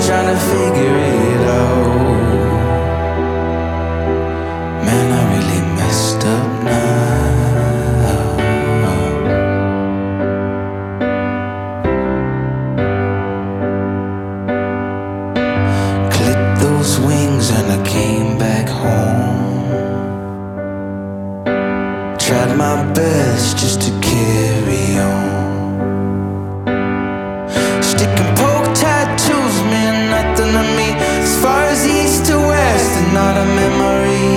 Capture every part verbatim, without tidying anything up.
trying to figure it out. Man, I really messed up now. Clipped those wings and I came back home. Tried my best just to carry on. Stick and poke tattoos mean nothing to me. As far as east to west, and not a memory.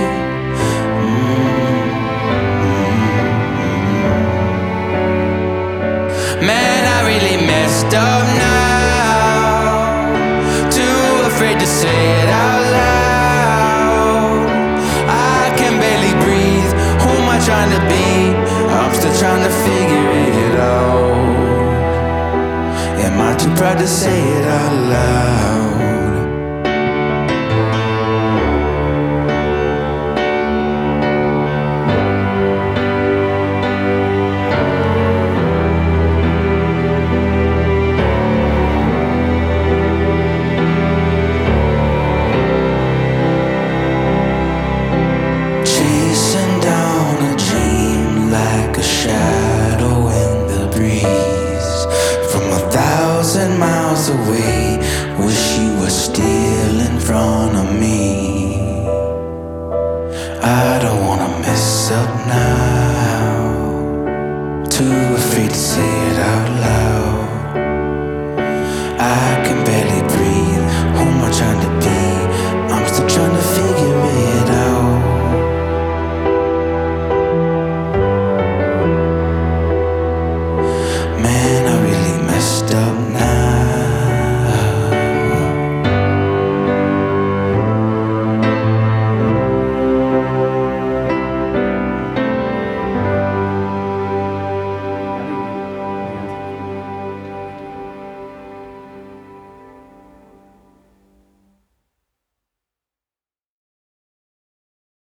Man, I really messed up now. Too afraid to say it out loud. I can barely breathe. Who am I trying to be? I'm still trying to figure it out. Am I too proud to say it out loud? Chasing down a dream like a shadow in the breeze. From a thousand miles away, wish you were still in front of me. I don't